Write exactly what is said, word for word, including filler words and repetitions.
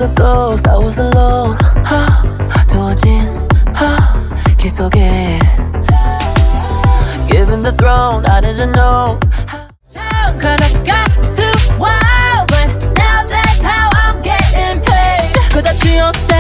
was a ghost, I was alone. 하, 두어진 하, 길 속에 Given the throne, I didn't know. Cause I got to wow, but now that's how I'm getting paid. 끝없이 on